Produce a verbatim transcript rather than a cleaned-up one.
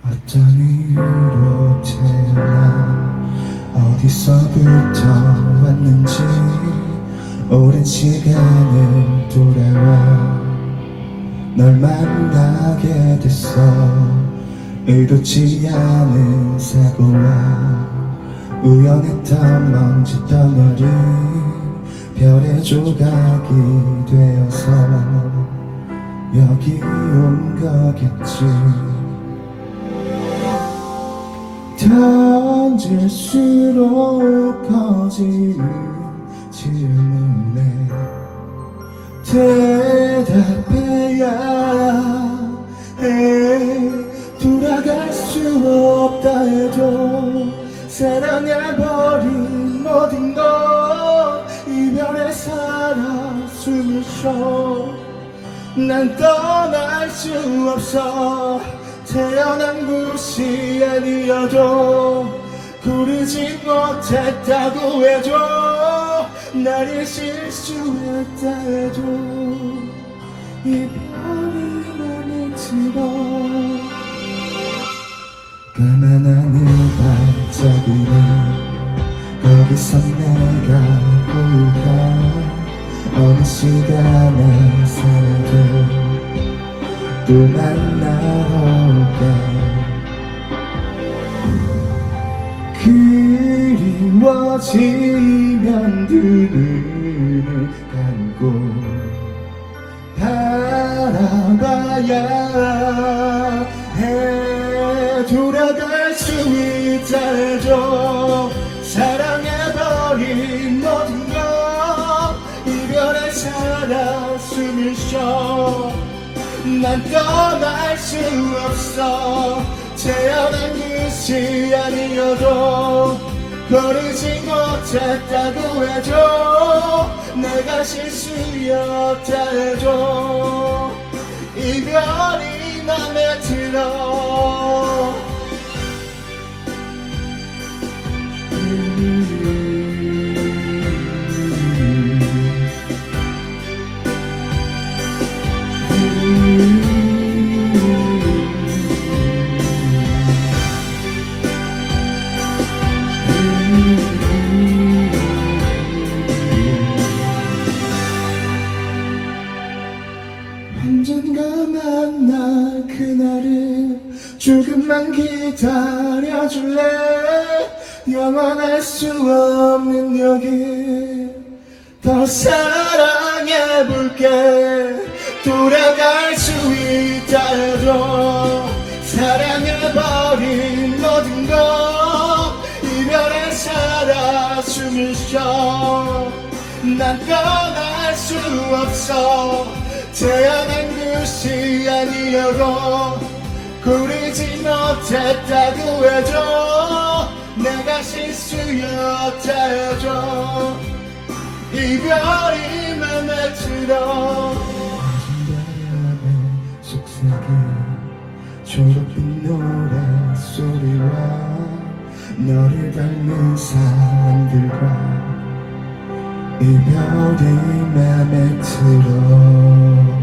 어떤 이유로 태어나 어디서부터 왔는지 오랜 시간을 돌아와 널 만나게 됐어. 의도치 않은 사고와 우연했던 먼지 덩어리 별의 조각이 되어서 여기 온 거겠지. 던질수록 커지는 질문에 대답해야 해. 돌아갈 수 없다 해도 사랑해버린 모든 것 이별에 살아 숨을 쉬어. 난 떠날 수 없어. 태어난 곳이 아니어도 고르지 못했다고 해도 나를 실수했다 해도 이별이 맘에 들어. 까만 하늘 반짝이는 거기서 내가 보일까. 어느 시간에 살아도 또 만나러 올까. 그리워지면 두 눈을 감고 바라봐야 해. 돌아갈 수 있다 해도 사랑해버린 모든 것 이별에 살아 숨을 쉬어. 난 떠날 수 없어. 태어난 곳이 아니어도 고르지 못했다고 해도 내가 실수였다 해도 이별이 맘에 들어. 언젠가 만날 그날을 조금만 기다려줄래. 영원할 수 없는 여기 더 사랑해볼게. 돌아갈 수 있다 해도 사랑해버린 모든 것 이별에 살아 숨을 쉬어. 난 떠날 수 없어. 태어난 곳이 아니어도 고르지 못했다고 해도 내가 실수였다 해도 이별이 맘에 들어. 속삭인 초록빛 노래소리와 너를 닮은 사람들과 이별이 맘에 들어.